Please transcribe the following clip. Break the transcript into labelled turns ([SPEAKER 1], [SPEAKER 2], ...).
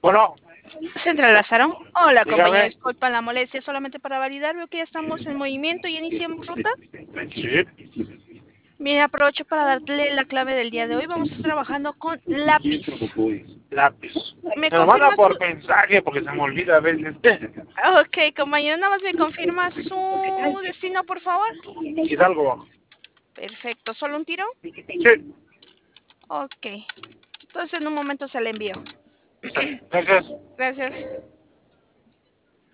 [SPEAKER 1] Bueno,
[SPEAKER 2] Se entrelazaron. Hola, compañero,
[SPEAKER 1] dígame.
[SPEAKER 2] disculpa la molestia, solamente para validar, veo que ya estamos en movimiento y iniciamos ruta.
[SPEAKER 1] Sí,
[SPEAKER 2] Bien, aprovecho para darle la clave del día de hoy. Vamos a estar trabajando con lápiz.
[SPEAKER 1] lápiz.
[SPEAKER 2] ¿Me
[SPEAKER 1] Me lo manda
[SPEAKER 2] confirma su...?
[SPEAKER 1] por mensaje porque se me olvida a veces.
[SPEAKER 2] Ok, compañero, nada más me confirma su destino, por favor.
[SPEAKER 1] Hidalgo.
[SPEAKER 2] Perfecto, ¿solo un tiro?
[SPEAKER 1] Sí,
[SPEAKER 2] Ok, entonces en un momento se le envío.
[SPEAKER 1] gracias.
[SPEAKER 2] Gracias.